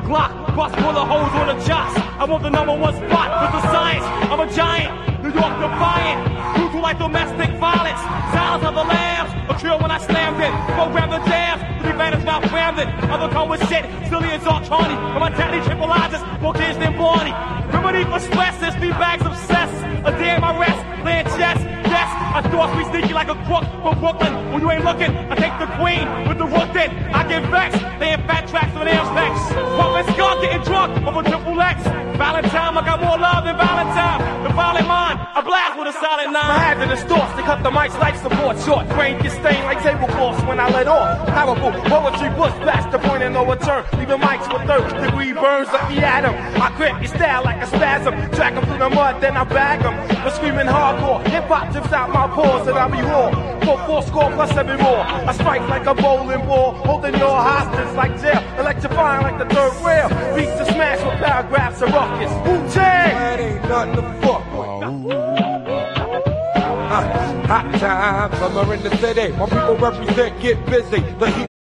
Glock, bust full of holes on the jocks. I want the #1 spot with the science. I'm a giant, New York defiant. Brutal like domestic violence. Silence of the lambs, a trio when I slammed it. Program the jams, the advantage malformed it. Other come with shit, silly as all Tawny. But my daddy tripolizes, more kids than Barney. Remedy for stress, it's me bags of cess. A day in my rest, playing chess. Yes, I thought we sneaky like a crook from Brooklyn. When you ain't looking, I take the queen with the rook then. I get vexed, laying fat tracks on Am's next. Pumping skunk, getting drunk over triple X. Valentine, I got more love than Valentine. The violent mind, I blast with a solid 9. My hazardous thoughts, they cut the mic's life support short. Brain gets stained like tablecloths when I let off. Powerful poetry push past the point of no return. Leaving mics with 3rd-degree burns like the atom. I grip your style like a spasm. Track them through the mud, then I bag them. The screaming hardcore, hip-hop drips out my pores and I be raw. For 4 score plus 7 more. I strike like a bowling ball, holding your hostage like jail. Electrifying like the 3rd rail. Beats to smash with paragraphs of ruckus. Wu-Tang! That ain't nothing to fuck with. Hot time, summer in the city. My people represent, get busy. The heat